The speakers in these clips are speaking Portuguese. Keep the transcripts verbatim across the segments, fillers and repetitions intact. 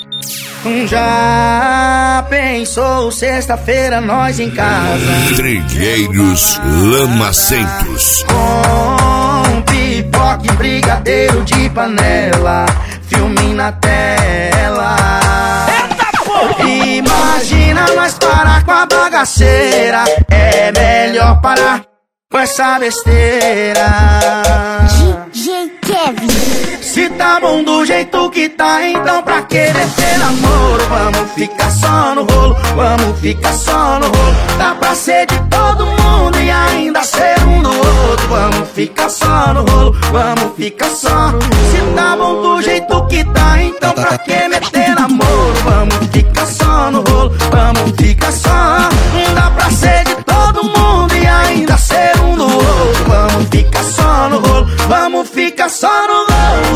Já pensou sexta-feira nós em casa? Trilheiros Lamacentos. Com pipoca e brigadeiro de panela, filme na tela. Eita, porra! Imagina nós parar com a bagaceira. É melhor parar com essa besteira. D J Kevin. Se tá bom do jeito que tá, então pra que meter namoro? Vamos ficar só no rolo, vamos ficar só no rolo. Dá pra ser de todo mundo e ainda ser um do outro. Vamos ficar só no rolo, vamos ficar só. Se tá bom do jeito que tá, então pra que meter namoro? Vamos ficar só no rolo, vamos ficar só. Dá pra ser de todo mundo e ainda ser um do outro. Vamos ficar só no rolo, vamos ficar só no rolo.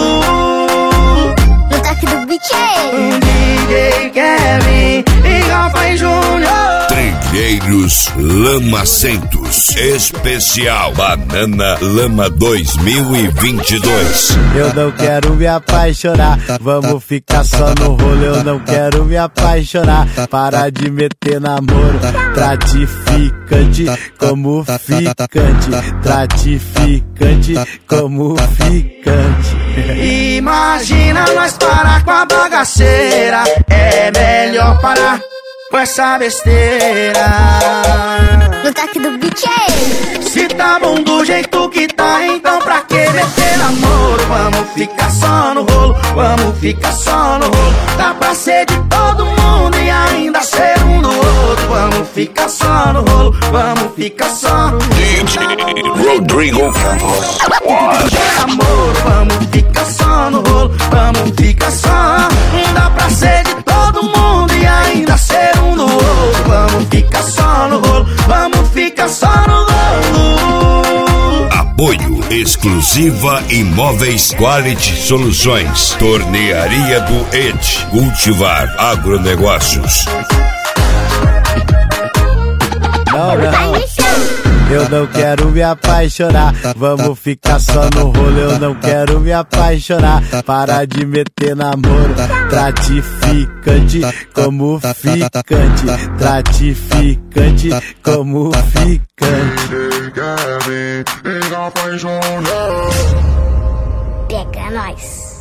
No toque do beat é D J Kevin e Rafa Júnior. Trilheiros Lamacentos. Especial Banana Lama dois mil e vinte e dois. Eu não quero me apaixonar, vamos ficar só no rolo. Eu não quero me apaixonar, para de meter namoro. Tratificante como ficante, tratificante como ficante. Imagina nós parar com a bagaceira. É melhor parar com essa besteira. no toque do beat é Se tá bom do jeito que tá, então pra que meter namoro? Vamos ficar só no rolo, vamos ficar só no rolo. Dá pra ser de todo mundo e ainda ser um do outro. Vamos ficar só no rolo, vamos ficar só. D J Rodrigo Campos. Amor, vamos ficar só no rolo, vamos ficar só. Dá pra ser de todo mundo e ainda ser um do outro. Vamos ficar só no rolo, vamos ficar só no rolo. Apoio Exclusiva Imóveis Quality Soluções. Tornearia do Et. Cultivar Agronegócios. Não, não. Eu não quero me apaixonar, vamos ficar só no rolo. Eu não quero me apaixonar, para de meter namoro. Tratificante como ficante, tratificante como ficante. Pega nós.